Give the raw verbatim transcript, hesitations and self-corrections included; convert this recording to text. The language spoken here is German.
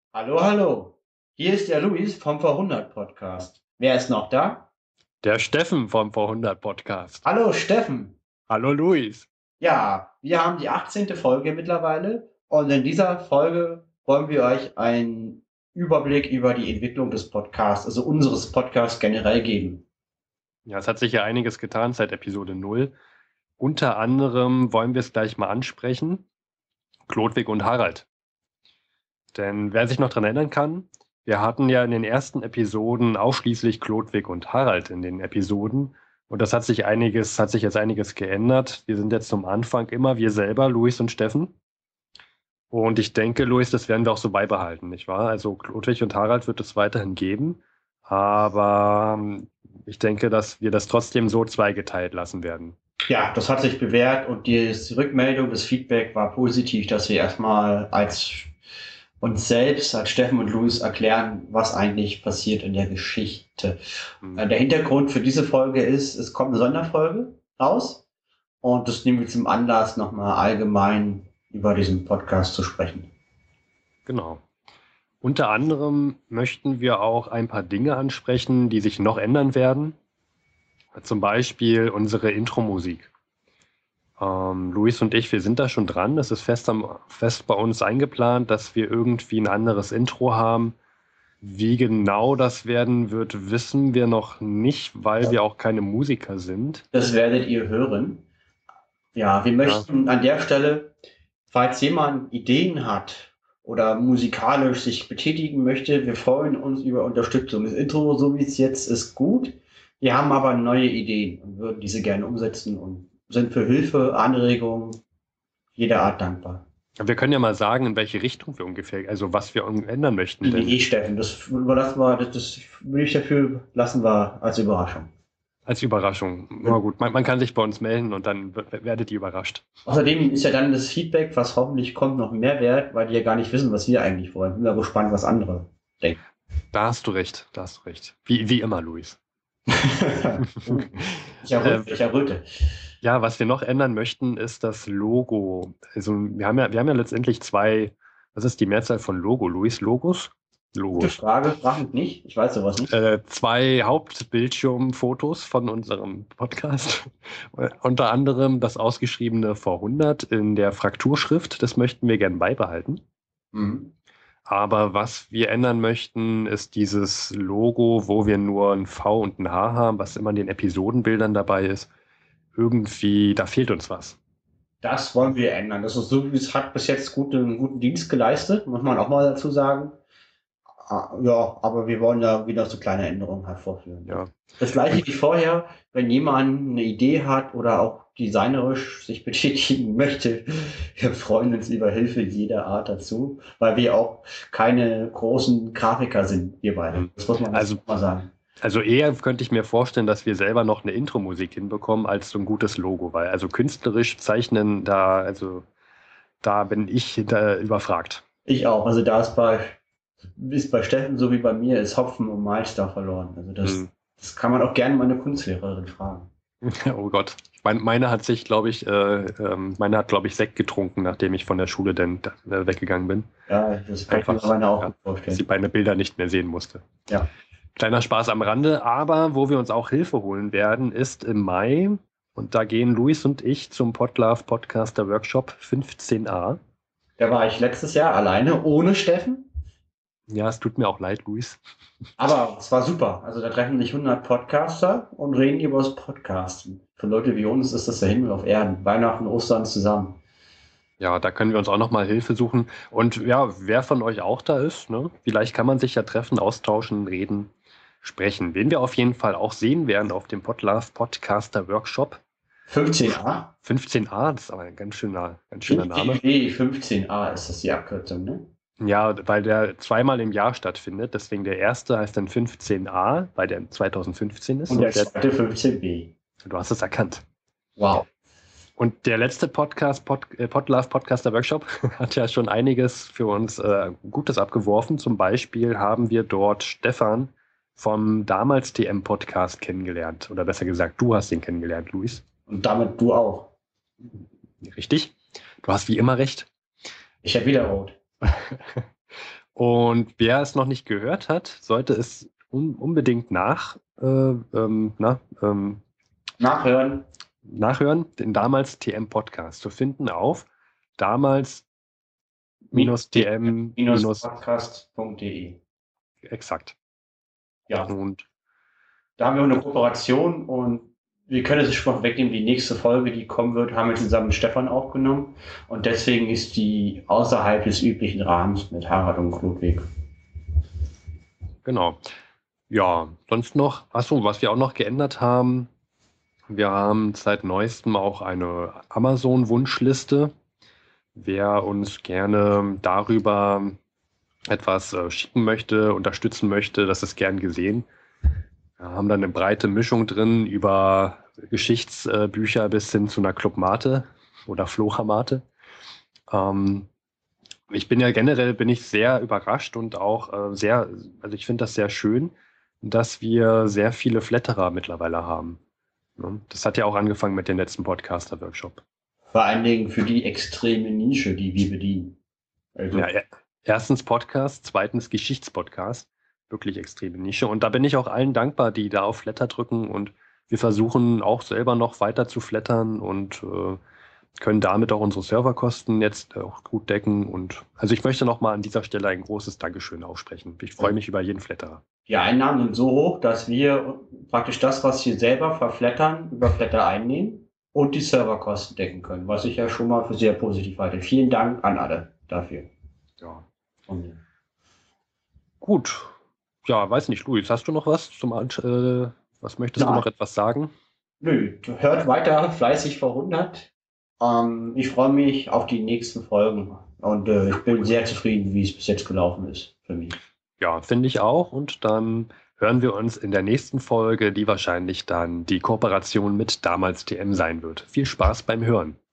Hallo, hallo. Hier ist der Luis vom Vorhundert Podcast. Wer ist noch da? Der Steffen vom Vorhundert Podcast. Hallo, Steffen. Hallo Luis. Ja, wir haben die achtzehnte Folge mittlerweile und in dieser Folge wollen wir euch einen Überblick über die Entwicklung des Podcasts, also unseres Podcasts generell geben. Ja, es hat sich ja einiges getan seit Episode null. Unter anderem wollen wir es gleich mal ansprechen. Chlodwig und Harald. Denn wer sich noch dran erinnern kann, wir hatten ja in den ersten Episoden ausschließlich Chlodwig und Harald in den Episoden. Und das hat sich einiges, hat sich jetzt einiges geändert. Wir sind jetzt zum Anfang immer wir selber, Luis und Steffen. Und ich denke, Luis, das werden wir auch so beibehalten, nicht wahr? Also Chlodwig und Harald wird es weiterhin geben. Aber ähm, ich denke, dass wir das trotzdem so zweigeteilt lassen werden. Ja, das hat sich bewährt und die Rückmeldung, das Feedback war positiv, dass wir erstmal als uns selbst, als Steffen und Luis erklären, was eigentlich passiert in der Geschichte. Mhm. Der Hintergrund für diese Folge ist, es kommt eine Sonderfolge raus und das nehmen wir zum Anlass, nochmal allgemein über diesen Podcast zu sprechen. Genau. Unter anderem möchten wir auch ein paar Dinge ansprechen, die sich noch ändern werden. Zum Beispiel unsere Intro-Musik. Ähm, Luis und ich, wir sind da schon dran. Es ist fest, am, fest bei uns eingeplant, dass wir irgendwie ein anderes Intro haben. Wie genau das werden wird, wissen wir noch nicht, weil wir auch keine Musiker sind. Das werdet ihr hören. Ja, wir möchten ja an der Stelle, falls jemand Ideen hat oder musikalisch sich betätigen möchte, wir freuen uns über Unterstützung. Das Intro, so wie es jetzt ist, gut. Wir haben aber neue Ideen und würden diese gerne umsetzen und sind für Hilfe, Anregungen jeder Art dankbar. Wir können ja mal sagen, in welche Richtung wir ungefähr, also was wir ändern möchten. Denn eh, Steffen, das überlassen wir, das, das will ich dafür lassen wir als Überraschung. Als Überraschung. Na ja. Gut, man, man kann sich bei uns melden und dann werdet ihr überrascht. Außerdem ist ja dann das Feedback, was hoffentlich kommt, noch mehr wert, weil die ja gar nicht wissen, was wir eigentlich wollen. Bin ja gespannt, was andere denken. Da hast du recht, da hast du recht. Wie, wie immer, Luis. ich erröte, ich erröte. Ja, was wir noch ändern möchten, ist das Logo. Also wir haben ja, wir haben ja letztendlich zwei, was ist die Mehrzahl von Logo, Luis? Logos? Logos. Gute Frage, frag mich nicht. Ich weiß sowas nicht. Äh, zwei Hauptbildschirmfotos von unserem Podcast. Unter anderem das ausgeschriebene Vorhundert in der Frakturschrift. Das möchten wir gern beibehalten. Mhm. Aber was wir ändern möchten, ist dieses Logo, wo wir nur ein V und ein H haben, was immer in den Episodenbildern dabei ist. Irgendwie, da fehlt uns was. Das wollen wir ändern. Das ist so, wie es hat bis jetzt gut, einen guten Dienst geleistet, muss man auch mal dazu sagen. Ja, aber wir wollen da wieder so kleine Änderungen hervorführen. Ja. Das gleiche wie vorher, wenn jemand eine Idee hat oder auch designerisch sich betätigen möchte, wir freuen uns über Hilfe jeder Art dazu, weil wir auch keine großen Grafiker sind, wir beide. Das muss man also, mal sagen. Also eher könnte ich mir vorstellen, dass wir selber noch eine Intro-Musik hinbekommen als so ein gutes Logo, weil also künstlerisch zeichnen, da, also da bin ich da überfragt. Ich auch. Also da ist bei ist bei Steffen so wie bei mir ist Hopfen und Malz da verloren. Also das, hm. das kann man auch gerne meine Kunstlehrerin fragen. Oh Gott. Meine, meine hat sich, glaube ich, äh, meine hat, glaube ich, Sekt getrunken, nachdem ich von der Schule dann äh, weggegangen bin. Ja, das kann Einfach, ich mir meine auch ja, vorstellen. Dass sie meine Bilder nicht mehr sehen musste. Ja. Kleiner Spaß am Rande, aber wo wir uns auch Hilfe holen werden, ist im Mai. Und da gehen Luis und ich zum Podlove Podcaster Workshop fünfzehn a. Da war ich letztes Jahr alleine, ohne Steffen. Ja, es tut mir auch leid, Luis. Aber es war super. Also da treffen sich hundert Podcaster und reden über das Podcasten. Für Leute wie uns ist das der Himmel auf Erden. Weihnachten, Ostern zusammen. Ja, da können wir uns auch nochmal Hilfe suchen. Und ja, wer von euch auch da ist, ne? Vielleicht kann man sich ja treffen, austauschen, reden, sprechen. Wen wir auf jeden Fall auch sehen werden auf dem Podlove Podcaster Workshop. fünfzehn a? fünfzehn a, das ist aber ein ganz schöner, ganz schöner Name. fünfzehn a ist das die Abkürzung, ne? Ja, weil der zweimal im Jahr stattfindet. Deswegen der erste heißt dann fünfzehn a, weil der zweitausendfünfzehn ist. Und der zweite fünfzehn b. Du hast es erkannt. Wow. Und der letzte Podcast, Pod, äh, Podlove Podcaster Workshop, hat ja schon einiges für uns äh, Gutes abgeworfen. Zum Beispiel haben wir dort Stefan vom damals T M-Podcast kennengelernt. Oder besser gesagt, du hast ihn kennengelernt, Luis. Und damit du auch. Richtig. Du hast wie immer recht. Ich habe wieder rot. Und wer es noch nicht gehört hat, sollte es un unbedingt nach, äh, ähm, na, ähm, Nachhören. nachhören, den damals T M Podcast zu finden auf damals T M podcast punkt de. Exakt. Ja. Und da haben wir eine Kooperation und wir können es schon mal wegnehmen. Die nächste Folge, die kommen wird, haben wir zusammen mit Stefan aufgenommen. Und deswegen ist die außerhalb des üblichen Rahmens mit Harald und Ludwig. Genau. Ja, sonst noch, achso, was wir auch noch geändert haben, wir haben seit neuestem auch eine Amazon-Wunschliste. Wer uns gerne darüber etwas äh, schicken möchte, unterstützen möchte, das ist gern gesehen. Wir haben da eine breite Mischung drin über Geschichtsbücher äh, bis hin zu einer Clubmate oder Floramate. Ähm, ich bin ja generell bin ich sehr überrascht und auch äh, sehr, also ich finde das sehr schön, dass wir sehr viele Flatterer mittlerweile haben. Ne? Das hat ja auch angefangen mit dem letzten Podcaster-Workshop. Vor allen Dingen für die extreme Nische, die wir bedienen. Also ja, erstens Podcast, zweitens Geschichtspodcast. Wirklich extreme Nische. Und da bin ich auch allen dankbar, die da auf Flatter drücken. Und wir versuchen auch selber noch weiter zu flattern und äh, können damit auch unsere Serverkosten jetzt auch gut decken. Und also ich möchte nochmal an dieser Stelle ein großes Dankeschön aussprechen. Ich freue mich über jeden Flatterer. Die Einnahmen sind so hoch, dass wir praktisch das, was wir selber verflattern, über Flatter einnehmen und die Serverkosten decken können, was ich ja schon mal für sehr positiv halte. Vielen Dank an alle dafür. Ja. Und gut. Ja, weiß nicht, Luis, hast du noch was zum äh, was möchtest Nein. du noch etwas sagen? Nö, hört weiter fleißig vor hundert. Ähm, ich freue mich auf die nächsten Folgen und äh, ich bin sehr zufrieden, wie es bis jetzt gelaufen ist für mich. Ja, finde ich auch. Und dann hören wir uns in der nächsten Folge, die wahrscheinlich dann die Kooperation mit damals T M sein wird. Viel Spaß beim Hören.